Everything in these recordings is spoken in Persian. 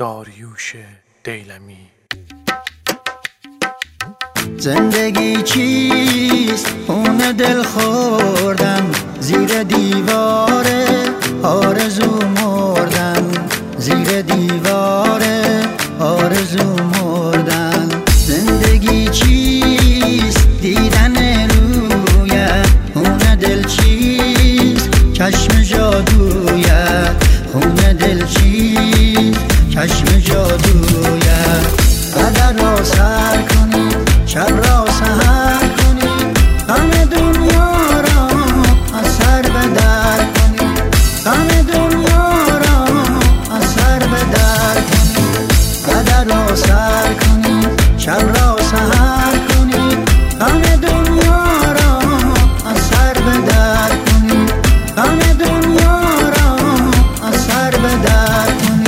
داریوش دیلمی. زندگی چیست؟ خون دل خوردم، زیر دیوار آرزو مردم، زیر دیوار آرزو مردم. زندگی چیست؟ دیدن رویت. خون دل چیست؟ چشم جادویت. خون دل چیست؟ چشم جادویت. قدر را سر کنی، شب را سحر کنی، غم دنیا را از سر به در کنی، غم دنیا را از سر به در کنی. قدر را سر کنی، شب را سحر کنی، غم دنیا را از سر به در کنی، غم دنیا را از سر به در کنی.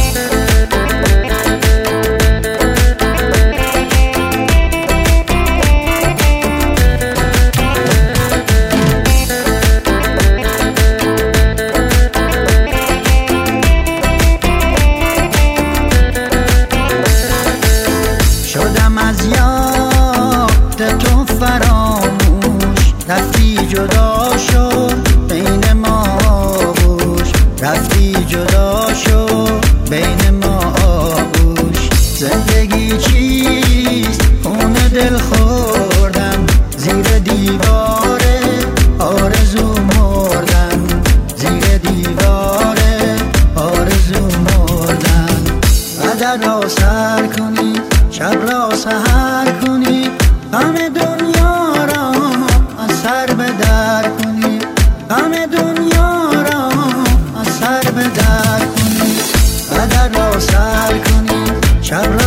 شدم از یاد تو فراموش، رفتی جدا شد بین ما آغوش، رفتی جدا شد بین ما آغوش. زندگی چیست؟ خون دل خوردم، زیر دیوار آرزو مردم، زیر دیوار آرزو مردم. قدر را سر کنی، شب را سحر کنی، غم دنیا را از سر به در کنی، غم دنیا را از سر به در کنی. قدر را سر کنی، شب